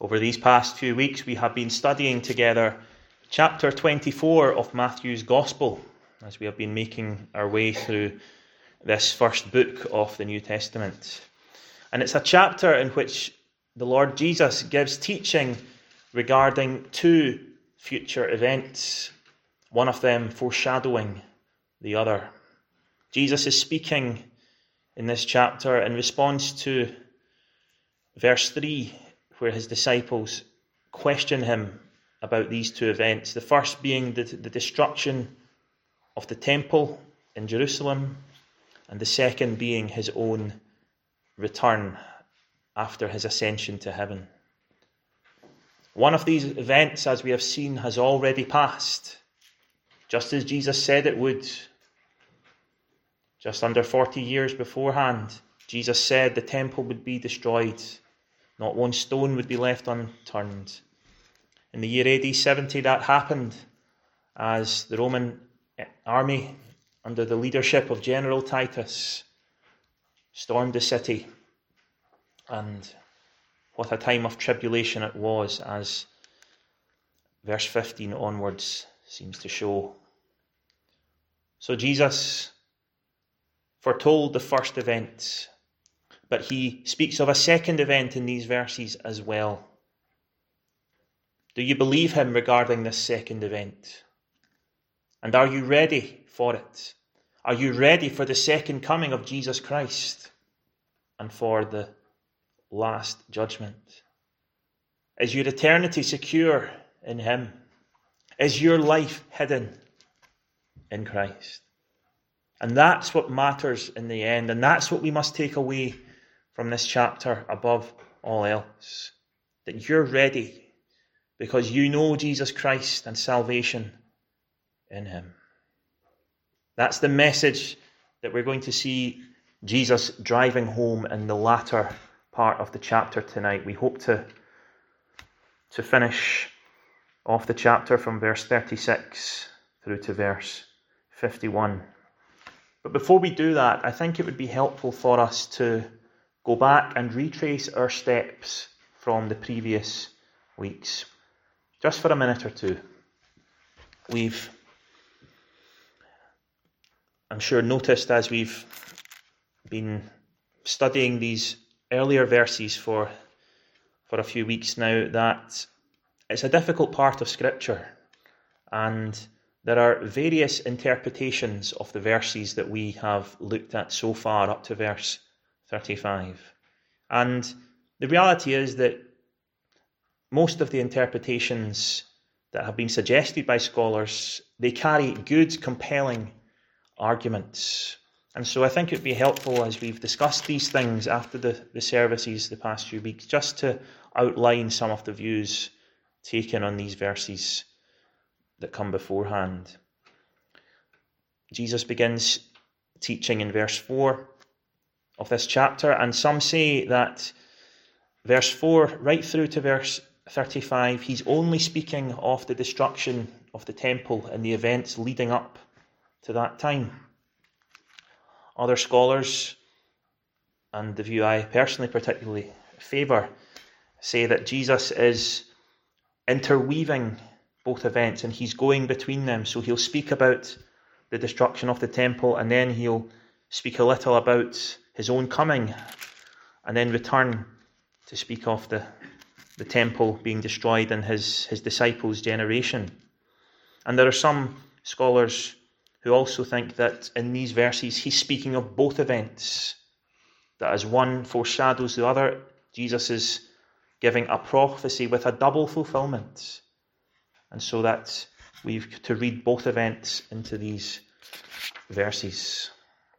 Over these past few weeks, we have been studying together chapter 24 of Matthew's Gospel, as we have been making our way through this first book of the New Testament. And it's a chapter in which the Lord Jesus gives teaching regarding two future events, one of them foreshadowing the other. Jesus is speaking in this chapter in response to verse 3, where his disciples question him about these two events. The first being the destruction of the temple in Jerusalem, and the second being his own return after his ascension to heaven. One of these events, as we have seen, has already passed, just as Jesus said it would. Just under 40 years beforehand, Jesus said the temple would be destroyed. Not one stone would be left unturned. In the year AD 70, that happened as the Roman army, under the leadership of General Titus, stormed the city. And what a time of tribulation it was, as verse 15 onwards seems to show. So Jesus foretold the first event, but he speaks of a second event in these verses as well. Do you believe him regarding this second event? And are you ready for it? Are you ready for the second coming of Jesus Christ and for the last judgment? Is your eternity secure in him? Is your life hidden in Christ? And that's what matters in the end, and that's what we must take away from this chapter above all else. That you're ready because you know Jesus Christ and salvation in him. That's the message that we're going to see Jesus driving home in the latter part of the chapter tonight. We hope to finish off the chapter from verse 36 through to verse 51. But before we do that, I think it would be helpful for us to go back and retrace our steps from the previous weeks, just for a minute or two. We've, I'm sure, noticed as we've been studying these earlier verses for a few weeks now that it's a difficult part of Scripture, and there are various interpretations of the verses that we have looked at so far up to verse 35. And the reality is that most of the interpretations that have been suggested by scholars, they carry good, compelling arguments. And so I think it would be helpful, as we've discussed these things after the services the past few weeks, just to outline some of the views taken on these verses that come beforehand. Jesus begins teaching in verse 4 of this chapter, and some say that verse 4 right through to verse 35, he's only speaking of the destruction of the temple and the events leading up to that time. Other scholars, and the view I personally particularly favour, say that Jesus is interweaving both events and he's going between them. So he'll speak about the destruction of the temple, and then he'll speak a little about his own coming, and then return to speak of the temple being destroyed in his disciples' generation. And there are some scholars who also think that in these verses he's speaking of both events, that as one foreshadows the other, Jesus is giving a prophecy with a double fulfillment, and so that we've to read both events into these verses.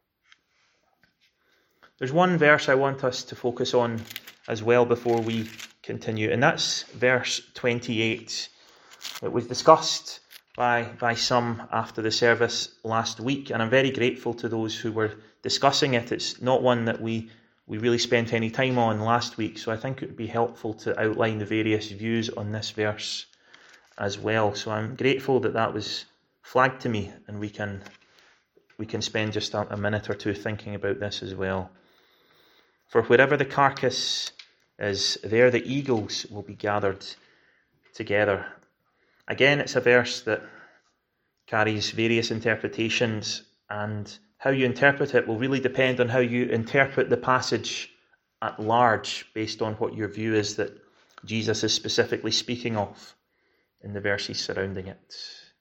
There's one verse I want us to focus on as well before we continue, and that's verse 28. It was discussed by some after the service last week, and I'm very grateful to those who were discussing it. It's not one that we really spent any time on last week, so I think it would be helpful to outline the various views on this verse as well. So I'm grateful that was flagged to me, and we can spend just a minute or two thinking about this as well. For wherever the carcass is there the eagles will be gathered together. Again, it's a verse that carries various interpretations, and how you interpret it will really depend on how you interpret the passage at large, based on what your view is that Jesus is specifically speaking of in the verses surrounding it.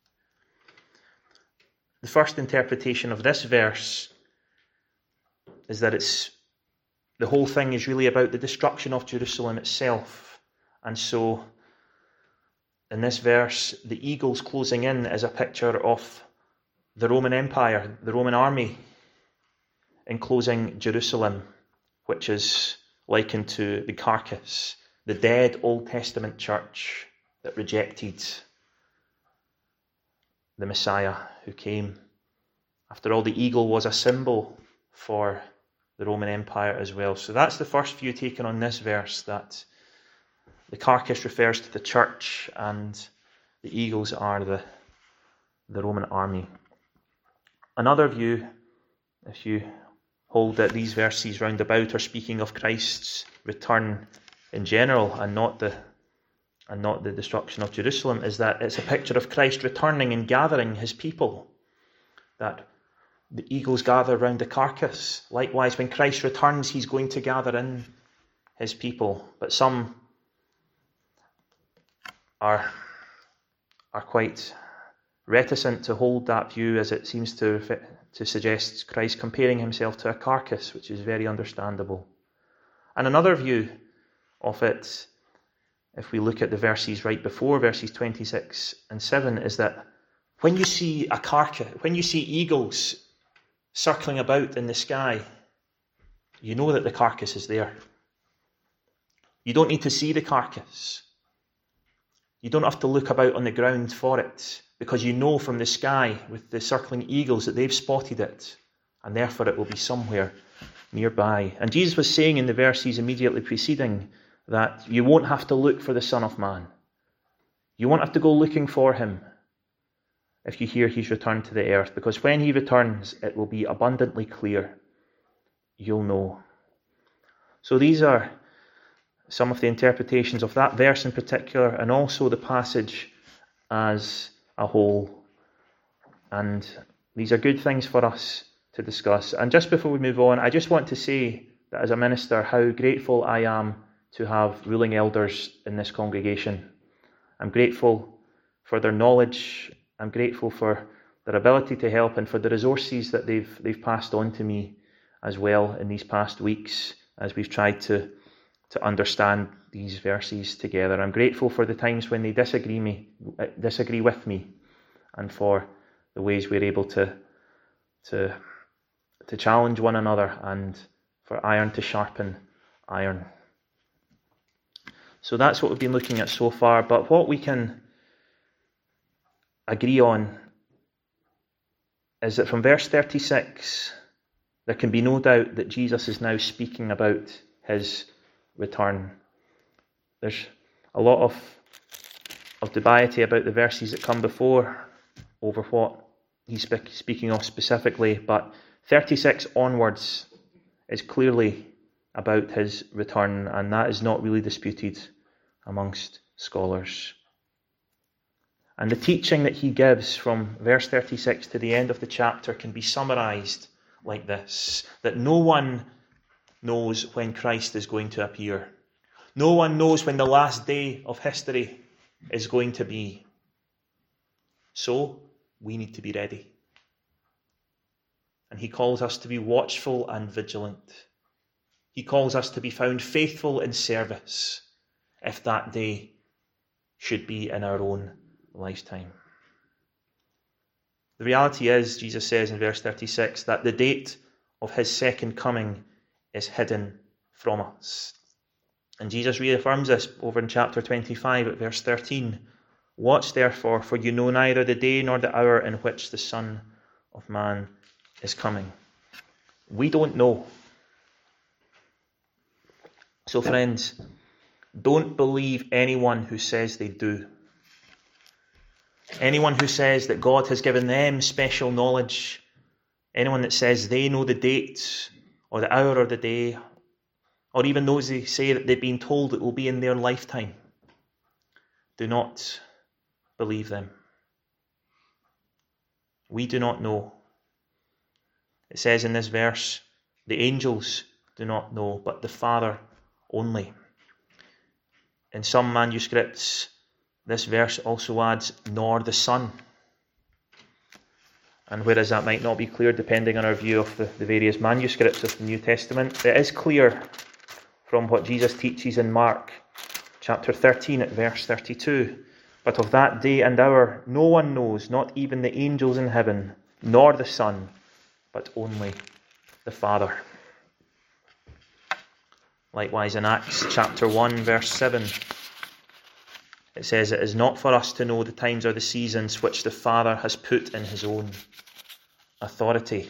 The first interpretation of this verse is that the whole thing is really about the destruction of Jerusalem itself. And so, in this verse, the eagles closing in is a picture of the Roman Empire, the Roman army, enclosing Jerusalem, which is likened to the carcass, the dead Old Testament church that rejected the Messiah who came. After all, the eagle was a symbol for the Roman Empire as well. So that's the first view taken on this verse, that the carcass refers to the church and the eagles are the Roman army. Another view, if you hold that these verses round about are speaking of Christ's return in general and not the destruction of Jerusalem, is that it's a picture of Christ returning and gathering his people. That the eagles gather round the carcass. Likewise, when Christ returns, he's going to gather in his people. But some are quite reticent to hold that view, as it seems to suggest Christ comparing himself to a carcass, which is very understandable. And another view of it, if we look at the verses right before, verses 26 and 7, is that when you see a carcass, when you see eagles circling about in the sky, you know that the carcass is there. You don't need to see the carcass. You don't have to look about on the ground for it, because you know from the sky with the circling eagles that they've spotted it, and therefore it will be somewhere nearby. And Jesus was saying in the verses immediately preceding that you won't have to look for the Son of Man. You won't have to go looking for him if you hear he's returned to the earth, because when he returns, it will be abundantly clear. You'll know. So these are some of the interpretations of that verse in particular, and also the passage as a whole. And these are good things for us to discuss. And just before we move on, I just want to say that as a minister, how grateful I am to have ruling elders in this congregation. I'm grateful for their knowledge. I'm grateful for their ability to help and for the resources that they've passed on to me as well in these past weeks as we've tried to understand these verses together. I'm grateful for the times when they disagree with me, and for the ways we're able to challenge one another and for iron to sharpen iron. So that's what we've been looking at so far. But what we can agree on is that from verse 36, there can be no doubt that Jesus is now speaking about his return. There's a lot of dubiety about the verses that come before over what he's speaking of specifically, but 36 onwards is clearly about his return, and that is not really disputed amongst scholars. And the teaching that he gives from verse 36 to the end of the chapter can be summarized like this: that no one knows when Christ is going to appear. No one knows when the last day of history is going to be. So we need to be ready. And he calls us to be watchful and vigilant. He calls us to be found faithful in service, if that day should be in our own lifetime. The reality is, Jesus says in verse 36, that the date of his second coming is hidden from us. And Jesus reaffirms this over in chapter 25 at verse 13. Watch therefore, for you know neither the day nor the hour in which the Son of Man is coming. We don't know. So friends, don't believe anyone who says they do. Anyone who says that God has given them special knowledge, anyone that says they know the date or the hour or the day or even those who say that they've been told it will be in their lifetime. Do not believe them. We do not know. It says in this verse, the angels do not know, but the Father only. In some manuscripts, this verse also adds, nor the Son. And whereas that might not be clear depending on our view of the various manuscripts of the New Testament, it is clear from what Jesus teaches in Mark chapter 13 at verse 32. But of that day and hour no one knows, not even the angels in heaven, nor the Son, but only the Father. Likewise in Acts chapter 1 verse 7, it says, it is not for us to know the times or the seasons which the Father has put in his own authority.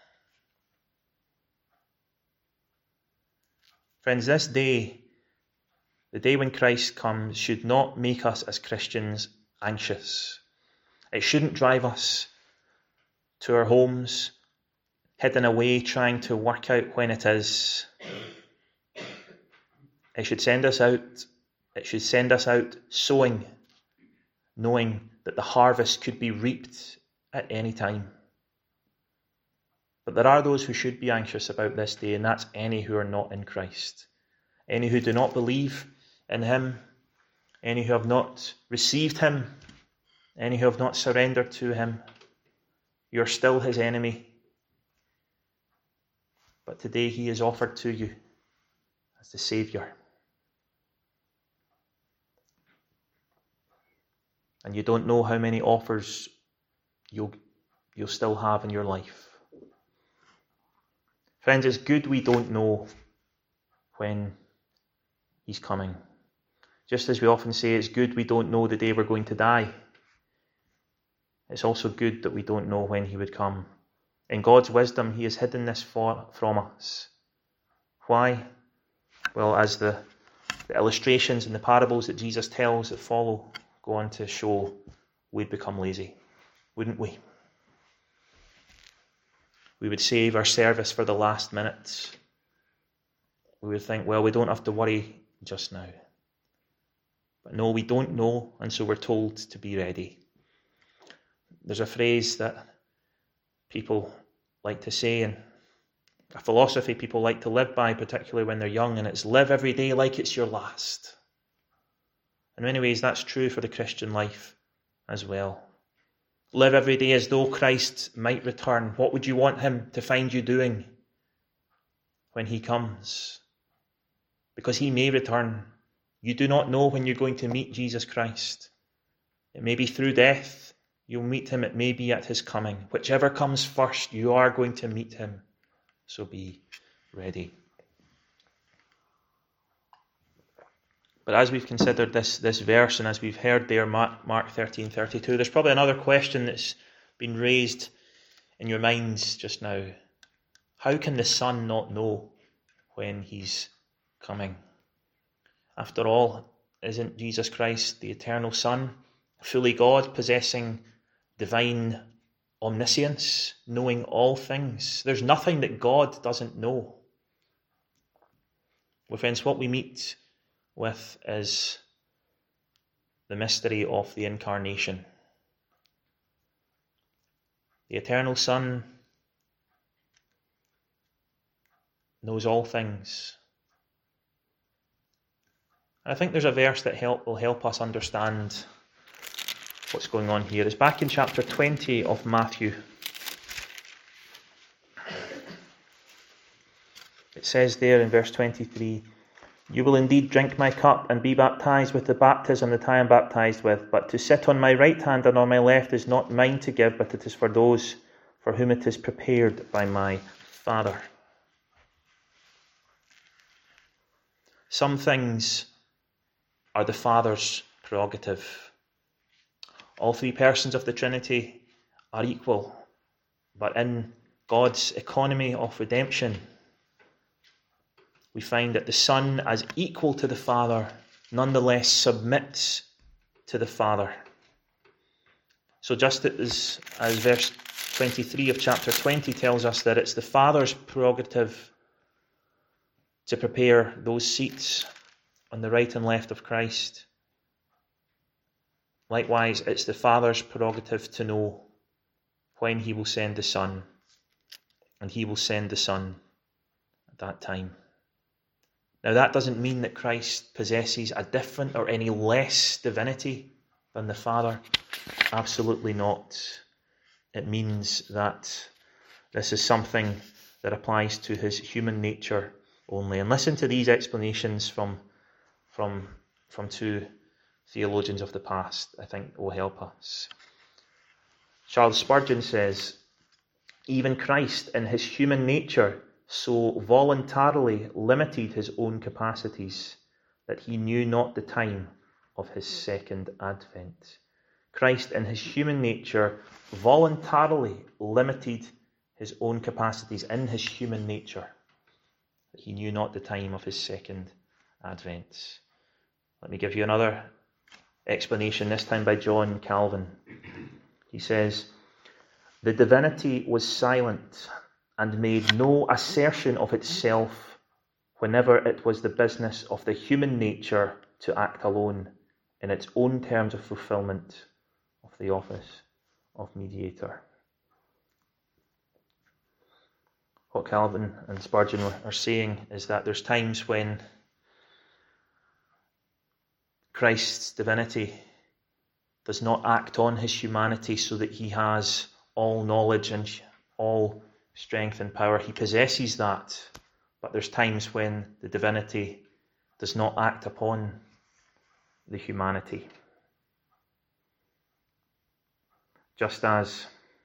Friends, this day, the day when Christ comes, should not make us as Christians anxious. It shouldn't drive us to our homes, hidden away, trying to work out when it is. It should send us out. It should send us out sowing, knowing that the harvest could be reaped at any time. But there are those who should be anxious about this day, and that's any who are not in Christ. Any who do not believe in him, any who have not received him, any who have not surrendered to him. You're still his enemy. But today he is offered to you as the Saviour. And you don't know how many offers you'll still have in your life. Friends, it's good we don't know when he's coming. Just as we often say, it's good we don't know the day we're going to die. It's also good that we don't know when he would come. In God's wisdom, he has hidden this from us. Why? Well, as the illustrations and the parables that Jesus tells that follow go on to show, we'd become lazy, wouldn't we? We would save our service for the last minute. We would think, well, we don't have to worry just now. But no, we don't know, and so we're told to be ready. There's a phrase that people like to say, and a philosophy people like to live by, particularly when they're young, and it's live every day like it's your last. In many ways, that's true for the Christian life as well. Live every day as though Christ might return. What would you want him to find you doing when he comes? Because he may return. You do not know when you're going to meet Jesus Christ. It may be through death you'll meet him. It may be at his coming. Whichever comes first, you are going to meet him. So be ready. But as we've considered this verse, and as we've heard there, Mark 13:32, there's probably another question that's been raised in your minds just now. How can the Son not know when he's coming? After all, isn't Jesus Christ the eternal Son, fully God, possessing divine omniscience, knowing all things? There's nothing that God doesn't know. Well, friends, what we meet with is the mystery of the incarnation. The eternal Son knows all things. And I think there's a verse that will help us understand what's going on here. It's back in chapter 20 of Matthew. It says there in verse 23, "You will indeed drink my cup and be baptized with the baptism that I am baptized with. But to sit on my right hand and on my left is not mine to give, but it is for those for whom it is prepared by my Father." Some things are the Father's prerogative. All three persons of the Trinity are equal, but in God's economy of redemption, we find that the Son, as equal to the Father, nonetheless submits to the Father. So just as verse 23 of chapter 20 tells us that it's the Father's prerogative to prepare those seats on the right and left of Christ. Likewise, it's the Father's prerogative to know when he will send the Son, and he will send the Son at that time. Now, that doesn't mean that Christ possesses a different or any less divinity than the Father. Absolutely not. It means that this is something that applies to his human nature only. And listen to these explanations from two theologians of the past, I think will help us. Charles Spurgeon says, even Christ in his human nature so voluntarily limited his own capacities that he knew not the time of his second advent. Christ in his human nature voluntarily limited his own capacities in his human nature, that he knew not the time of his second advent. Let me give you another explanation, this time by John Calvin. He says, the divinity was silent and made no assertion of itself whenever it was the business of the human nature to act alone in its own terms of fulfillment of the office of mediator. What Calvin and Spurgeon are saying is that there's times when Christ's divinity does not act on his humanity so that he has all knowledge and all strength and power. He possesses that, but there's times when the divinity does not act upon the humanity. Just as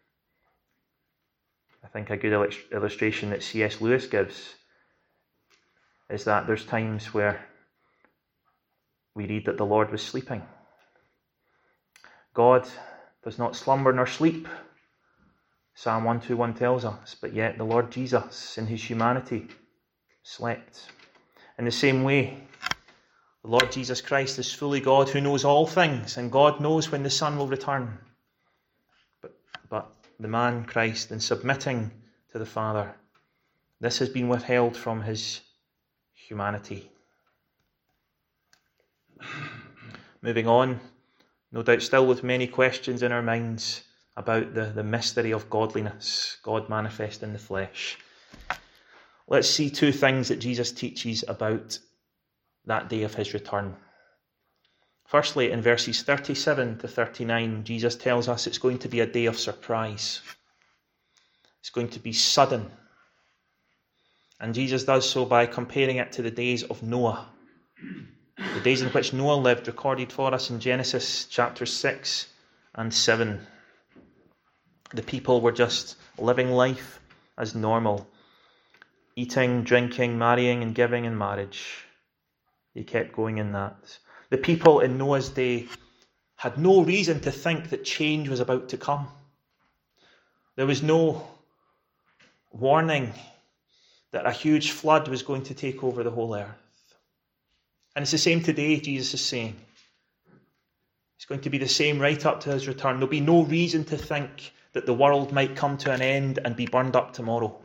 I think a good illustration that C.S. Lewis gives is that there's times where we read that the Lord was sleeping. God does not slumber nor sleep, Psalm 121 tells us, but yet the Lord Jesus in his humanity slept. In the same way, the Lord Jesus Christ is fully God who knows all things, and God knows when the Son will return. But the man Christ, in submitting to the Father, this has been withheld from his humanity. Moving on, no doubt still with many questions in our minds about the mystery of godliness, God manifest in the flesh. Let's see two things that Jesus teaches about that day of his return. Firstly, in verses 37 to 39, Jesus tells us it's going to be a day of surprise. It's going to be sudden. And Jesus does so by comparing it to the days of Noah. The days in which Noah lived, recorded for us in Genesis chapter 6 and 7. The people were just living life as normal. Eating, drinking, marrying and giving in marriage. They kept going in that. The people in Noah's day had no reason to think that change was about to come. There was no warning that a huge flood was going to take over the whole earth. And it's the same today, Jesus is saying. It's going to be the same right up to his return. There'll be no reason to think that the world might come to an end and be burned up tomorrow.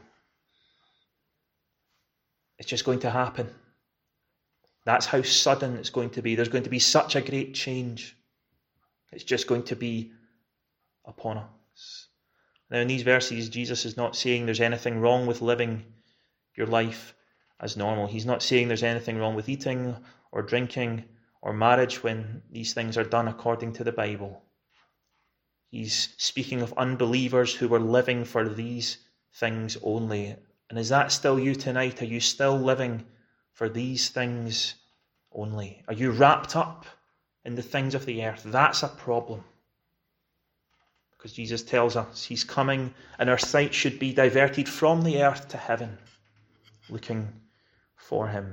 It's just going to happen. That's how sudden it's going to be. There's going to be such a great change. It's just going to be upon us. Now in these verses, Jesus is not saying there's anything wrong with living your life as normal. He's not saying there's anything wrong with eating or drinking or marriage when these things are done according to the Bible. He's speaking of unbelievers who were living for these things only. And is that still you tonight? Are you still living for these things only? Are you wrapped up in the things of the earth? That's a problem. Because Jesus tells us he's coming and our sight should be diverted from the earth to heaven, looking for him.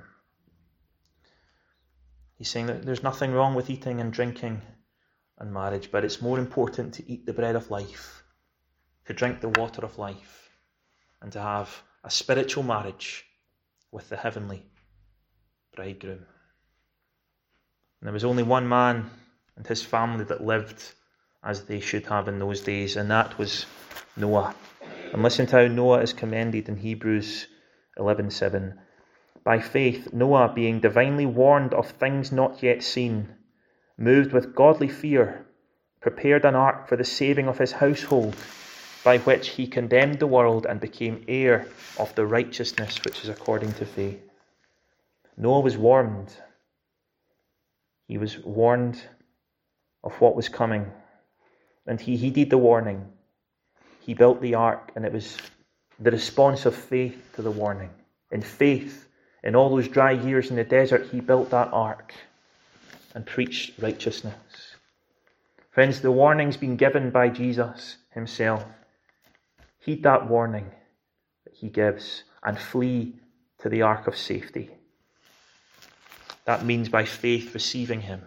He's saying that there's nothing wrong with eating and drinking and marriage, but it's more important to eat the bread of life, to drink the water of life, and to have a spiritual marriage with the heavenly bridegroom. And there was only one man and his family that lived as they should have in those days, and that was Noah. And listen to how Noah is commended in Hebrews 11:7. By faith, Noah, being divinely warned of things not yet seen, moved with godly fear, prepared an ark for the saving of his household, by which he condemned the world and became heir of the righteousness which is according to faith. Noah was warned. He was warned of what was coming, and he heeded the warning. He built the ark, and it was the response of faith to the warning. In faith, in all those dry years in the desert, he built that ark and preached righteousness. Friends, the warning's been given by Jesus himself. Heed that warning that he gives and flee to the ark of safety. That means by faith receiving him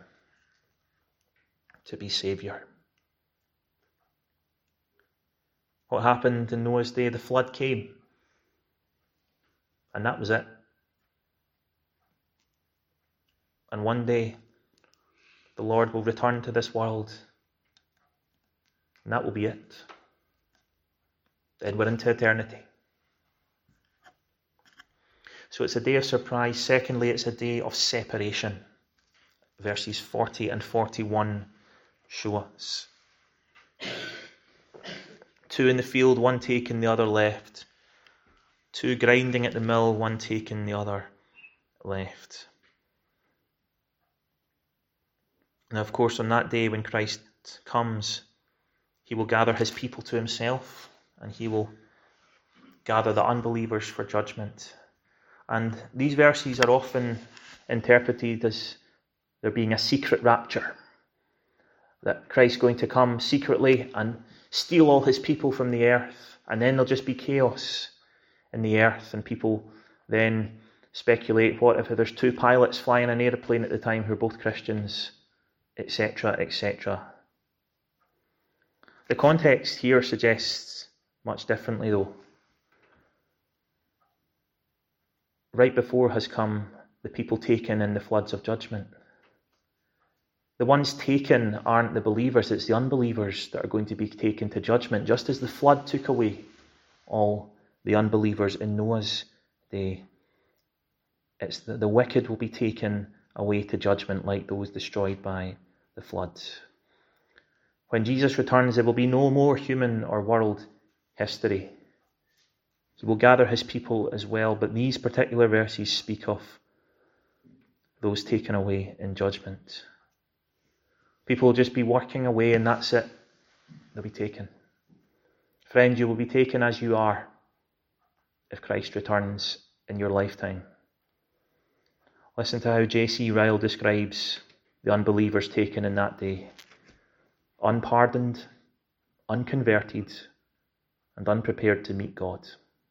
to be Saviour. What happened in Noah's day? The flood came. And that was it. And one day, the Lord will return to this world. And that will be it. Then we're into eternity. So it's a day of surprise. Secondly, it's a day of separation. Verses 40 and 41 show us. 2 in the field, 1 taken, the other left. 2 grinding at the mill, 1 taken, the other left. Now, of course, on that day when Christ comes, he will gather his people to himself, and he will gather the unbelievers for judgment. And these verses are often interpreted as there being a secret rapture, that Christ's going to come secretly and steal all his people from the earth, and then there'll just be chaos in the earth, and people then speculate, what if there's 2 pilots flying an aeroplane at the time who are both Christians, etc., etc. The context here suggests much differently, though. Right before has come the people taken in the floods of judgment. The ones taken aren't the believers, it's the unbelievers that are going to be taken to judgment, just as the flood took away all the unbelievers in Noah's day. It's the wicked will be taken away to judgment like those destroyed by the flood. When Jesus returns, there will be no more human or world history. He will gather his people as well, but these particular verses speak of those taken away in judgment. People will just be working away, and that's it. They'll be taken. Friend, you will be taken as you are if Christ returns in your lifetime. Listen to how J.C. Ryle describes the unbelievers taken in that day. Unpardoned, unconverted, and unprepared to meet God.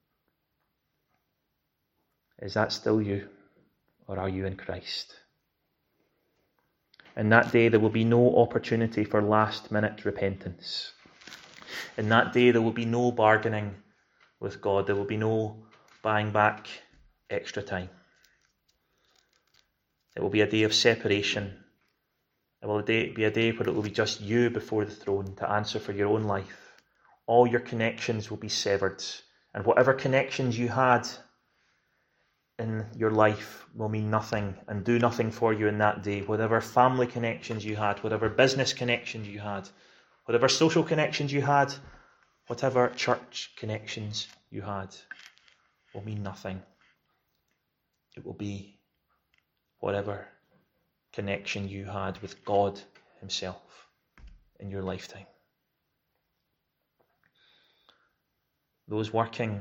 Is that still you, or are you in Christ? In that day there will be no opportunity for last-minute repentance. In that day there will be no bargaining with God. There will be no buying back extra time. It will be a day of separation. It will be a day where it will be just you before the throne to answer for your own life. All your connections will be severed, and whatever connections you had in your life will mean nothing and do nothing for you in that day. Whatever family connections you had, whatever business connections you had, whatever social connections you had, whatever church connections you had will mean nothing. It will be whatever connection you had with God himself in your lifetime. Those working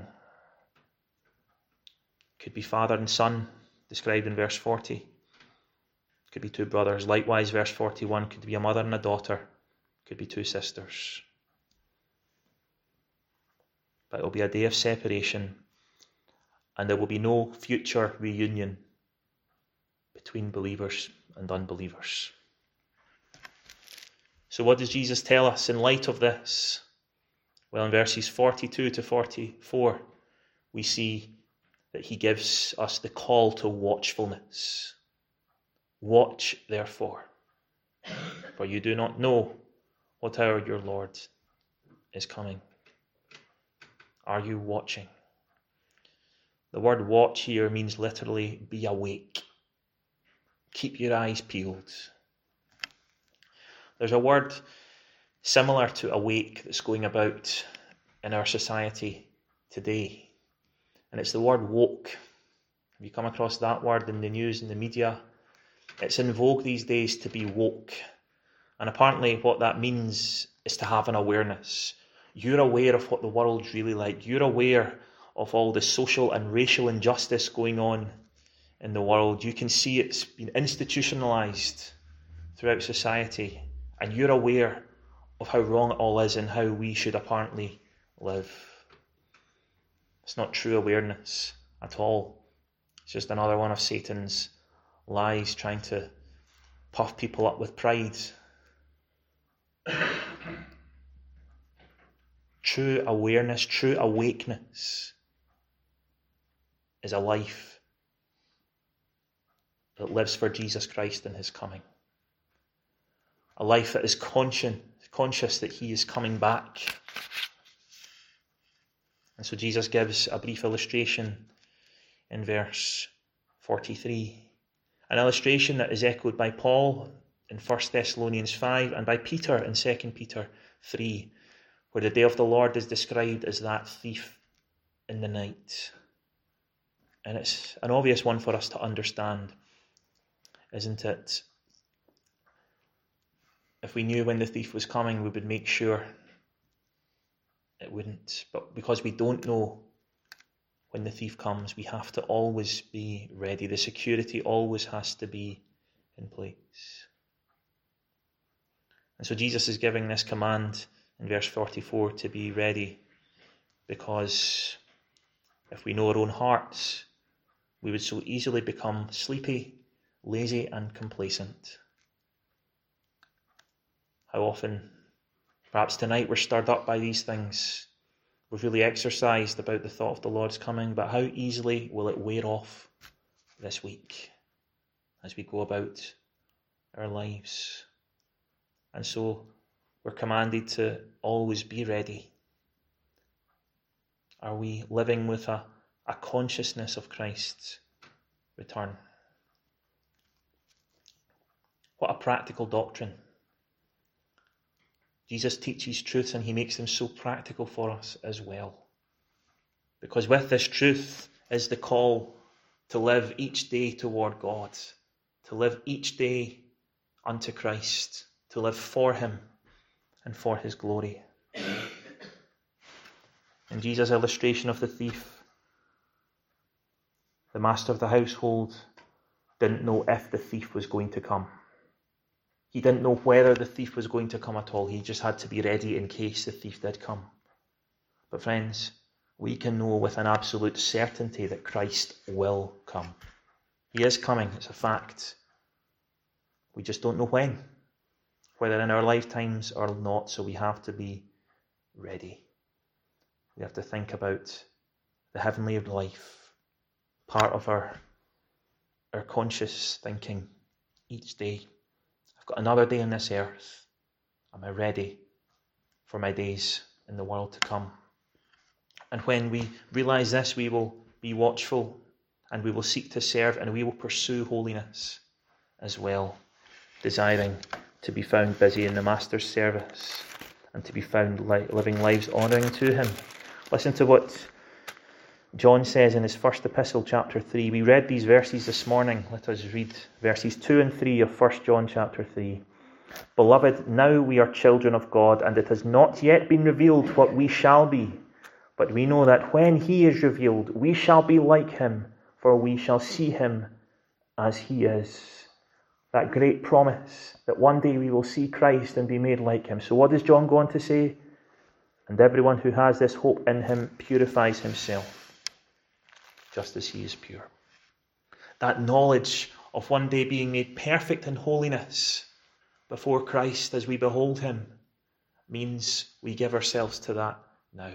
could be father and son, described in verse 40. Could be 2 brothers. Likewise, verse 41 could be a mother and a daughter. Could be 2 sisters. But it will be a day of separation, and there will be no future reunion between believers and unbelievers. So what does Jesus tell us in light of this? Well, in verses 42 to 44, we see that he gives us the call to watchfulness. Watch, therefore, for you do not know what hour your Lord is coming. Are you watching? The word watch here means literally be awake. Keep your eyes peeled. There's a word similar to awake that's going about in our society today, and it's the word woke. Have you come across that word in the news and the media? It's in vogue these days to be woke, and apparently what that means is to have an awareness. You're aware of what the world's really like. You're aware of all the social and racial injustice going on in the world. You can see it's been institutionalized throughout society, and you're aware of how wrong it all is and how we should apparently live. It's not true awareness at all. It's just another one of Satan's lies, trying to puff people up with pride. True awareness, true awakeness is a life that lives for Jesus Christ and his coming. A life that is conscious that he is coming back. And so Jesus gives a brief illustration in verse 43. An illustration that is echoed by Paul in 1 Thessalonians 5 and by Peter in 2 Peter 3, where the day of the Lord is described as that thief in the night. And it's an obvious one for us to understand, isn't it? If we knew when the thief was coming, we would make sure it wouldn't. But because we don't know when the thief comes, we have to always be ready. The security always has to be in place. And so Jesus is giving this command in verse 44 to be ready, because if we know our own hearts, we would so easily become sleepy, lazy, and complacent. How often, perhaps tonight, we're stirred up by these things. We're really exercised about the thought of the Lord's coming, but how easily will it wear off this week as we go about our lives? And so we're commanded to always be ready. Are we living with a consciousness of Christ's return? What a practical doctrine. Jesus teaches truths and he makes them so practical for us as well. Because with this truth is the call to live each day toward God, to live each day unto Christ, to live for him and for his glory. In Jesus' illustration of the thief, the master of the household didn't know if the thief was going to come. He didn't know whether the thief was going to come at all. He just had to be ready in case the thief did come. But friends, we can know with an absolute certainty that Christ will come. He is coming, it's a fact. We just don't know when, whether in our lifetimes or not, so we have to be ready. We have to think about the heavenly life, part of our conscious thinking each day. I've got another day on this earth. Am I ready for my days in the world to come? And when we realise this, we will be watchful and we will seek to serve and we will pursue holiness as well, desiring to be found busy in the Master's service and to be found living lives honouring to him. Listen to what John says in his first epistle, chapter 3. We read these verses this morning. Let us read verses 2 and 3 of 1 John chapter 3. Beloved, now we are children of God, and it has not yet been revealed what we shall be. But we know that when he is revealed, we shall be like him, for we shall see him as he is. That great promise that one day we will see Christ and be made like him. So what does John go on to say? And everyone who has this hope in him purifies himself, just as he is pure. That knowledge of one day being made perfect in holiness before Christ as we behold him means we give ourselves to that now.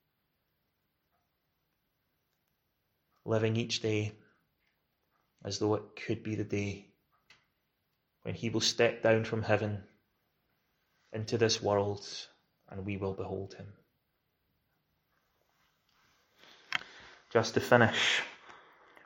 Living each day as though it could be the day when he will step down from heaven into this world and we will behold him. Just to finish,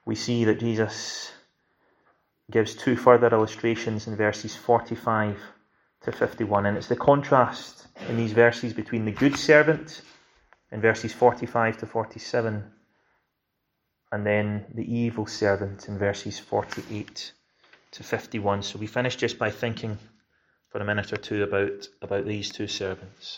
we see that Jesus gives two further illustrations in verses 45 to 51. And it's the contrast in these verses between the good servant in verses 45 to 47 and then the evil servant in verses 48 to 51. So we finish just by thinking for a minute or two about these two servants.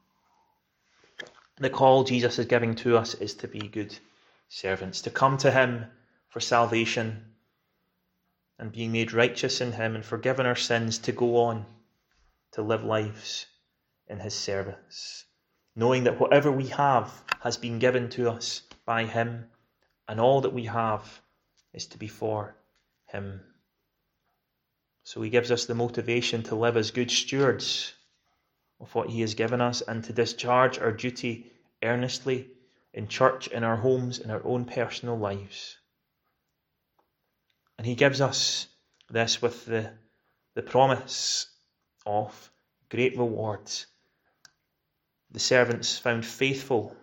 The call Jesus is giving to us is to be good servants, to come to him for salvation and being made righteous in him and forgiven our sins, to go on to live lives in his service, knowing that whatever we have has been given to us by him, and all that we have is to be for him. So he gives us the motivation to live as good stewards of what he has given us and to discharge our duty earnestly in church, in our homes, in our own personal lives. And he gives us this with the promise of great rewards. The servants found faithful,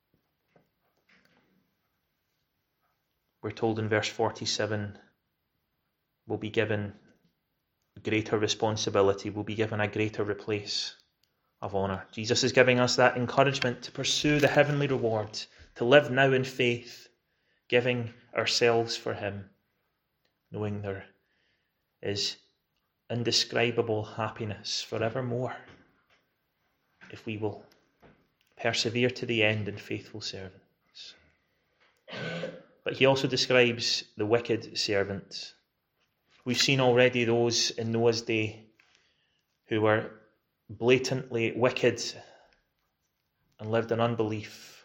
we're told in verse 47, will be given greater responsibility, will be given a greater place of honour. Jesus is giving us that encouragement to pursue the heavenly reward, to live now in faith, giving ourselves for him, knowing there is indescribable happiness forevermore if we will persevere to the end in faithful servants. But he also describes the wicked servants. We've seen already those in Noah's day who were blatantly wicked and lived in unbelief.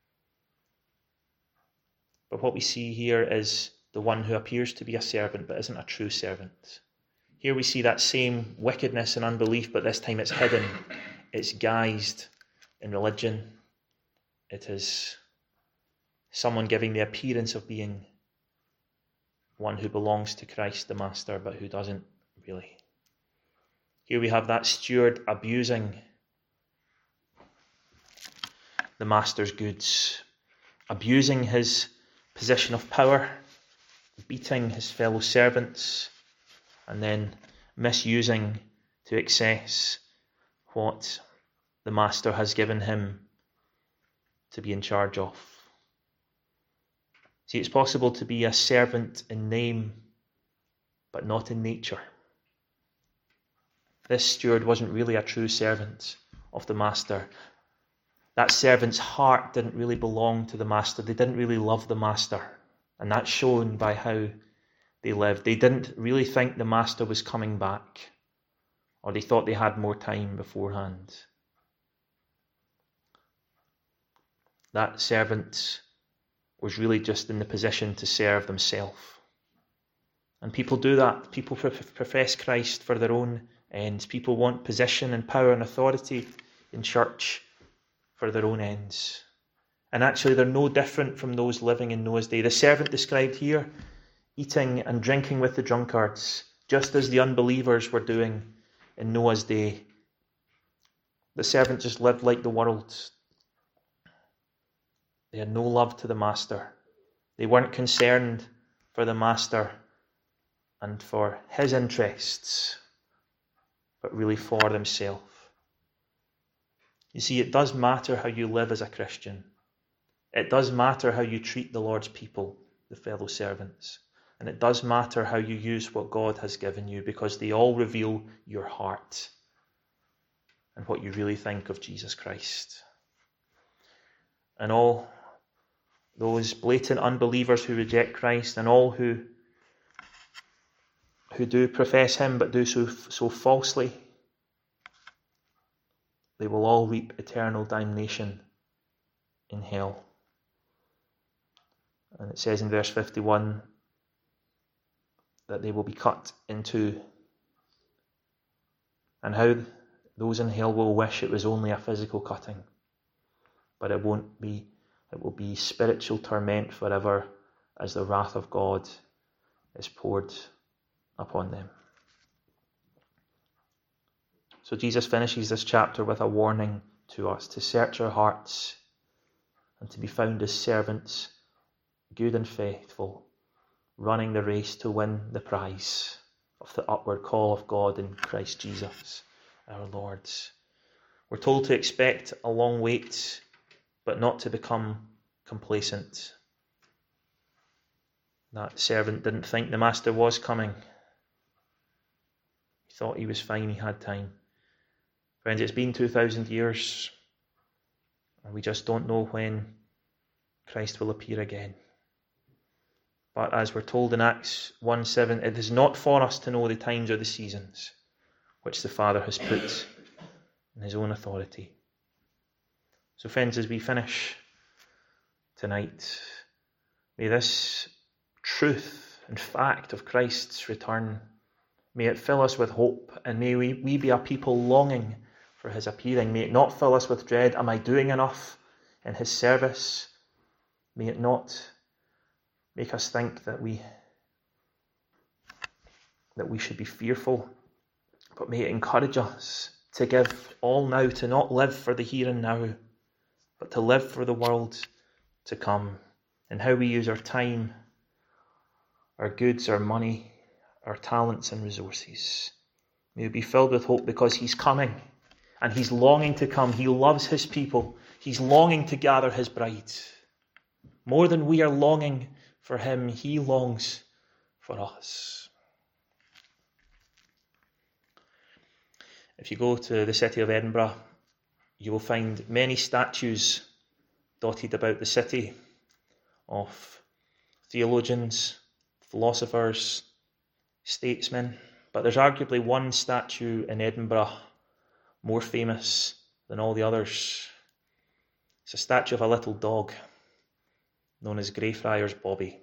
But what we see here is the one who appears to be a servant but isn't a true servant. Here we see that same wickedness and unbelief, but this time it's hidden. It's guised in religion. It is someone giving the appearance of being one who belongs to Christ the Master, but who doesn't really. Here we have that steward abusing the Master's goods, abusing his position of power, beating his fellow servants, and then misusing to excess what the Master has given him to be in charge of. See, it's possible to be a servant in name, but not in nature. This steward wasn't really a true servant of the Master. That servant's heart didn't really belong to the Master. They didn't really love the Master. And that's shown by how they lived. They didn't really think the Master was coming back, or they thought they had more time beforehand. That servant was really just in the position to serve themselves. And people do that. People profess Christ for their own ends. People want position and power and authority in church for their own ends. And actually they're no different from those living in Noah's day. The servant described here, eating and drinking with the drunkards, just as the unbelievers were doing in Noah's day. The servant just lived like the world. They had no love to the Master. They weren't concerned for the Master and for his interests, but really for themselves. You see, it does matter how you live as a Christian. It does matter how you treat the Lord's people, the fellow servants. And it does matter how you use what God has given you, because they all reveal your heart and what you really think of Jesus Christ. And all those blatant unbelievers who reject Christ, and all who do profess him but do so falsely, they will all reap eternal damnation in hell. And it says in verse 51 that they will be cut in two. And how those in hell will wish it was only a physical cutting. But it won't be. It will be spiritual torment forever as the wrath of God is poured upon them. So Jesus finishes this chapter with a warning to us to search our hearts and to be found as servants, good and faithful, running the race to win the prize of the upward call of God in Christ Jesus, our Lord. We're told to expect a long wait, but not to become complacent. That servant didn't think the master was coming. He thought he was fine, he had time. Friends, it's been 2,000 years, and we just don't know when Christ will appear again. But as we're told in Acts 1:7, it is not for us to know the times or the seasons which the Father has put in his own authority. So friends, as we finish tonight, may this truth and fact of Christ's return, may it fill us with hope, and may we be a people longing for his appearing. May it not fill us with dread. Am I doing enough in his service? May it not make us think that we should be fearful, but may it encourage us to give all now, to not live for the here and now, but to live for the world to come, and how we use our time, our goods, our money, our talents and resources. May we be filled with hope because he's coming, and he's longing to come. He loves his people. He's longing to gather his bride. More than we are longing for him, he longs for us. If you go to the city of Edinburgh, you will find many statues dotted about the city of theologians, philosophers, statesmen. But there's arguably one statue in Edinburgh more famous than all the others. It's a statue of a little dog known as Greyfriars Bobby.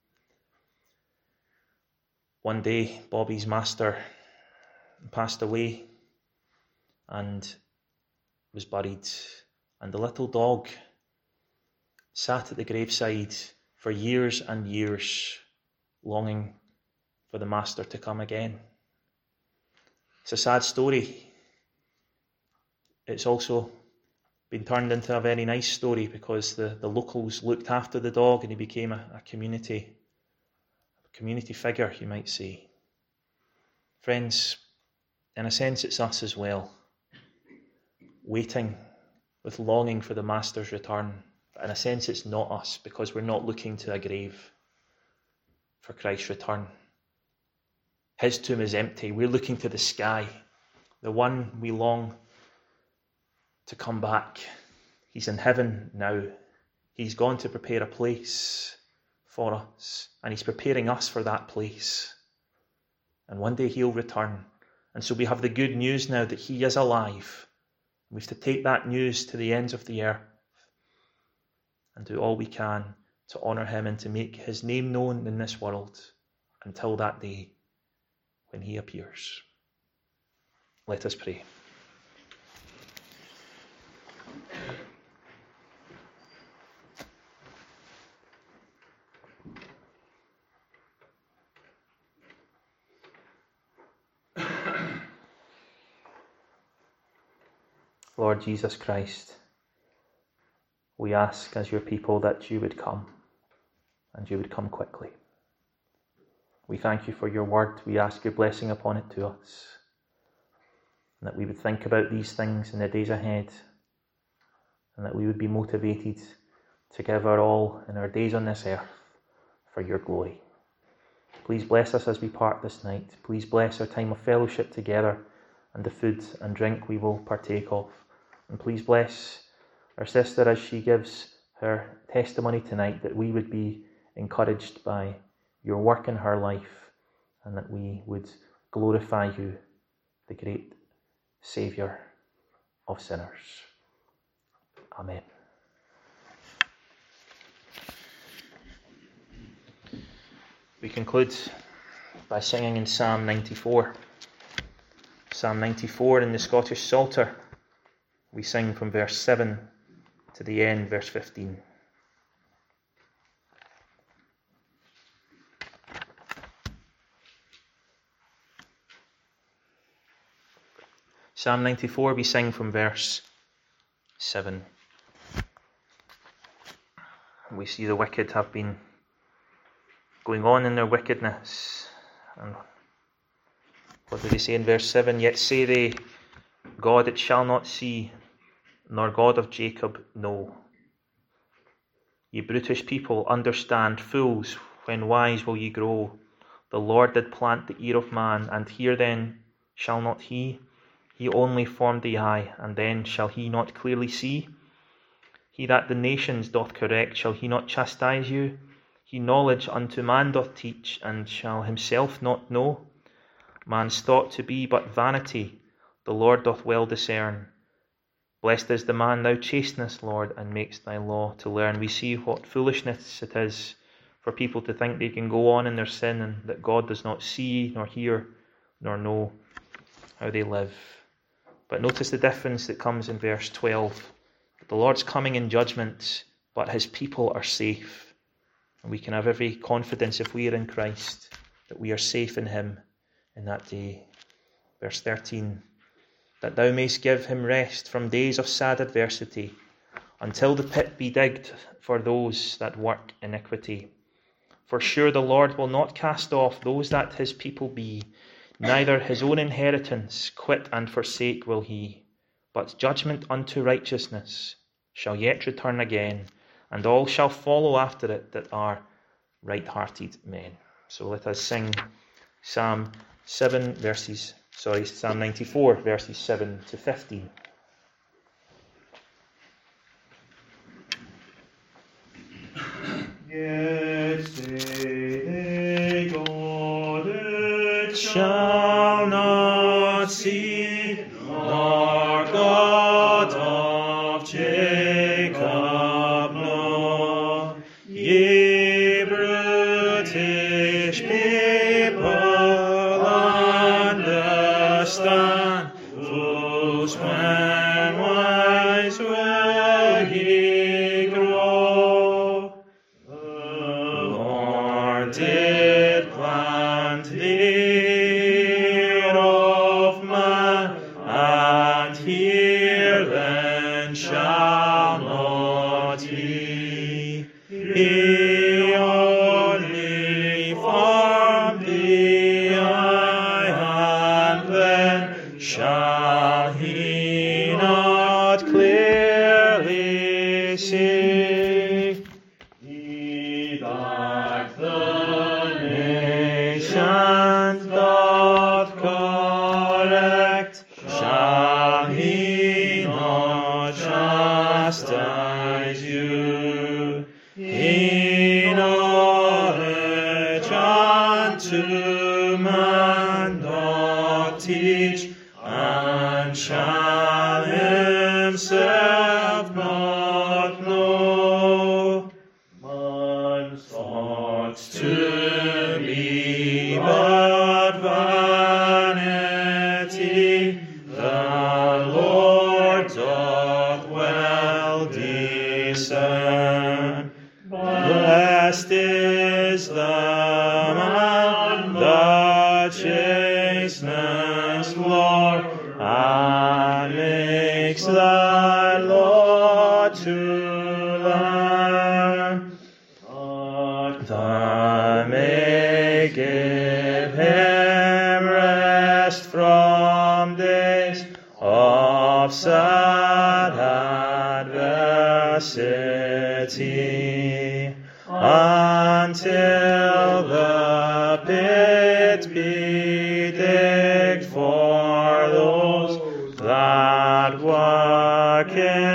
One day, Bobby's master passed away and was buried, and the little dog sat at the graveside for years and years, longing for the master to come again. It's a sad story. It's also been turned into a very nice story because the locals looked after the dog and he became a community figure, you might say. Friends, in a sense it's us as well, waiting with longing for the master's return. But in a sense it's not us, because we're not looking to a grave for Christ's return. His tomb is empty. We're looking to the sky, the one we long to come back. He's in heaven now. He's gone to prepare a place for us, and he's preparing us for that place. And one day he'll return. And so we have the good news now that he is alive. We have to take that news to the ends of the earth and do all we can to honour him and to make his name known in this world until that day when he appears. Let us pray. Lord Jesus Christ, we ask as your people that you would come, and you would come quickly. We thank you for your word. We ask your blessing upon it to us, and that we would think about these things in the days ahead, and that we would be motivated to give our all in our days on this earth for your glory. Please bless us as we part this night. Please bless our time of fellowship together and the food and drink we will partake of. And please bless our sister as she gives her testimony tonight, that we would be encouraged by your work in her life, and that we would glorify you, the great Saviour of sinners. Amen. We conclude by singing in Psalm 94. Psalm 94 in the Scottish Psalter. We sing from verse 7 to the end, verse 15. Psalm 94, we sing from verse 7. We see the wicked have been going on in their wickedness. And what do they say in verse 7? Yet say they, God it shall not see, nor God of Jacob know. Ye brutish people, understand, fools, when wise will ye grow? The Lord did plant the ear of man, and hear then shall not he? He only formed the eye, and then shall he not clearly see? He that the nations doth correct, shall he not chastise you? He knowledge unto man doth teach, and shall himself not know? Man's thought to be but vanity, the Lord doth well discern. Blessed is the man thou chastenest, Lord, and makest thy law to learn. We see what foolishness it is for people to think they can go on in their sin and that God does not see, nor hear, nor know how they live. But notice the difference that comes in verse 12. The Lord's coming in judgment, but his people are safe. And we can have every confidence, if we are in Christ, that we are safe in him in that day. Verse 13, that thou mayst give him rest from days of sad adversity, until the pit be digged for those that work iniquity. For sure the Lord will not cast off those that his people be, neither his own inheritance quit and forsake will he. But judgment unto righteousness shall yet return again, and all shall follow after it that are right-hearted men. So let us sing Psalm 94, verses 7 to 15. Yet say they, God it shall not see, nor God of Jacob know. Ye brutish people, understand, fools, when wise will ye grow? The Lord did plant the ear of man, and hear then shall not he. He only formed the eye, and then shall he not clearly see? He that the nations doth correct, shall he not chastise you? He knowledge unto man doth teach, and shall himself not know? Man's thoughts to be but vanity, the Lord doth well discern. Blessed is the man that chasteneth, Lord, and makes thy law to learn. But thou may give him rest from days of sad adversity, until the pit be digged for those that work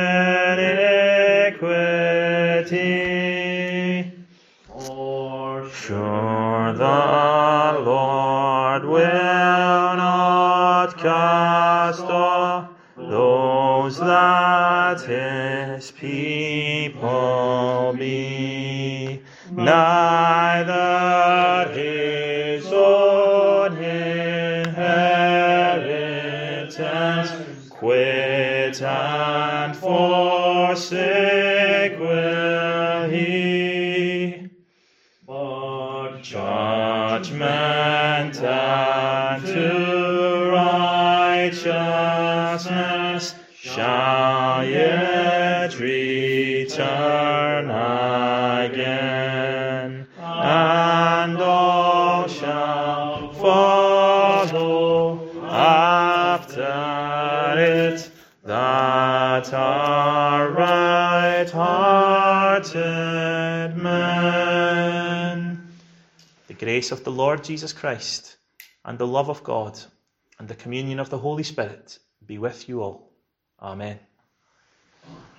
iniquity. For sure the Lord will not cast off those that his people be, neither his own inheritance quit and forsake will he. But judgment unto righteousness shall yet return again, and all shall follow after it that are right-hearted men. The grace of the Lord Jesus Christ, and the love of God, and the communion of the Holy Spirit be with you all. Amen.